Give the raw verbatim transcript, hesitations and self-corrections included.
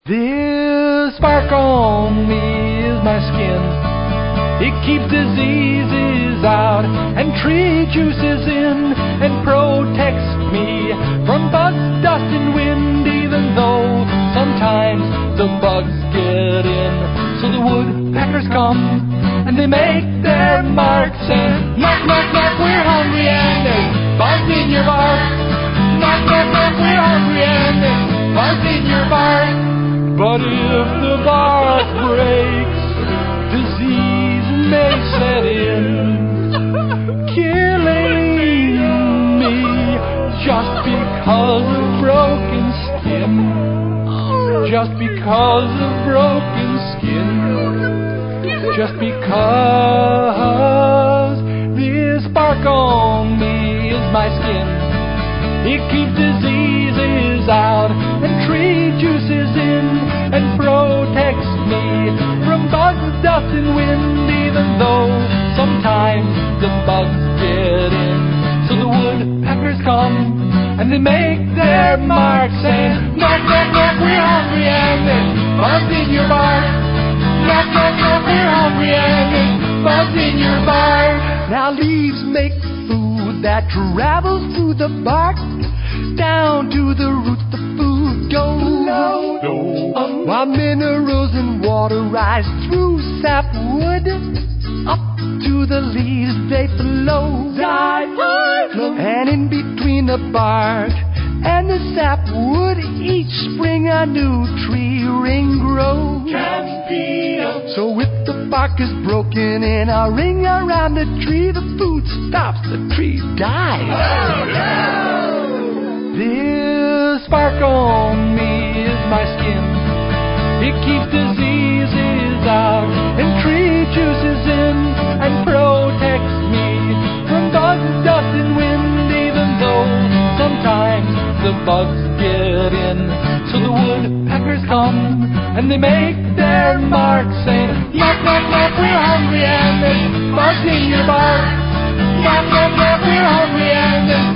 This spark on me is my skin. It keeps diseases out and tree juices in, and protects me from bugs, dust, and wind, even though sometimes the bugs get in. So the woodpeckers come and they make their marks and knock, knock, knock, we're hungry, and there's bugs in your bark. Knock, knock, knock, we're hungry, and there's bugs in your bark. But if the bark breaks, disease may set in, killing me just because of broken skin. Just because of broken skin. Just because this bark on me is my skin. It keeps diseases out and tree juices in, and protects me from bugs, dust, and wind, even though sometimes the bugs get in. So the woodpeckers come and they make their marks and knock, knock, knock, we're hungry, and there's bugs in your bark. Knock, knock, knock, we're hungry, and there's bugs in your bark. Now leaves make food that travels through the bark, down to the roots the food goes. No, no. Um, while minerals and water rise through sapwood, up to the leaves they flow. And in between the bark and the sapwood, each spring a new tree ring grows. So if the bark is broken in a ring around the tree, the food stops, the tree dies. Oh, no. This spark on me is my skin. It keeps diseases out and tree juices in, and protects me from bugs, dust, and wind, even though sometimes the bugs get in. So the woodpeckers come and they make their marks saying, knock, knock, knock, we're hungry, and there's bugs in your bark. Knock, knock, knock, we're hungry, and there's